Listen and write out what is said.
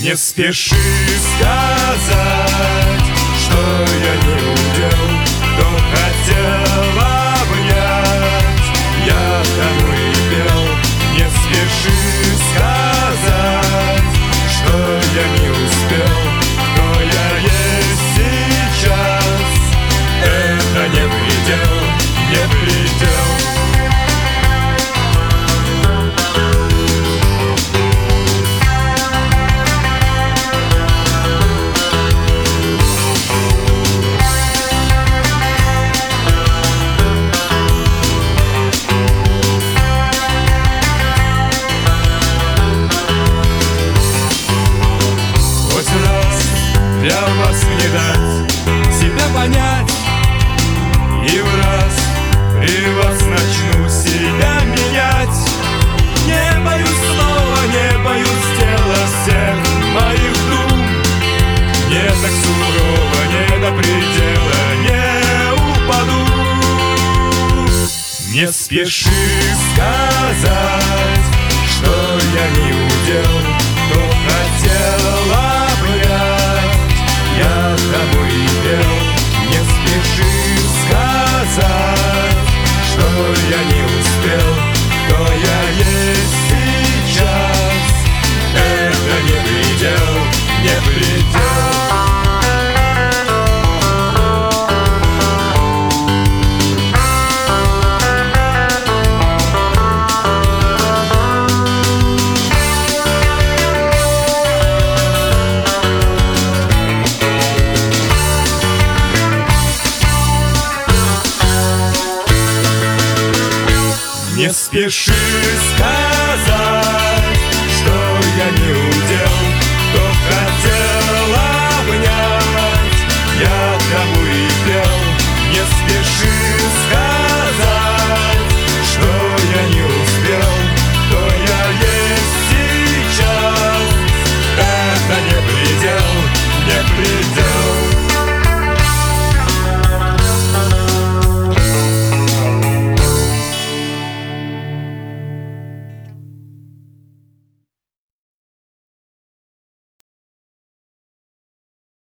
Не спеши сказать, что я не удел. Кто хотел обнять, я тому и пел. Не спеши сказать, что я не успел. Кто я есть сейчас, это не предел, не предел. Я вас не дать себя понять, и в раз при вас начну себя менять. Не боюсь слова, не боюсь тела всех моих дум. Не так сурово, не до предела, не упаду. Не спеши сказать, что я не удел. Кто хотел обнять, я тому и пел. Не спеши сказать, что я не успел. Кто я есть сейчас, это не предел, не предел. Не спеши сказать, что я не удел. Кто хотел обнять, я тому и пел. Не спеши сказать,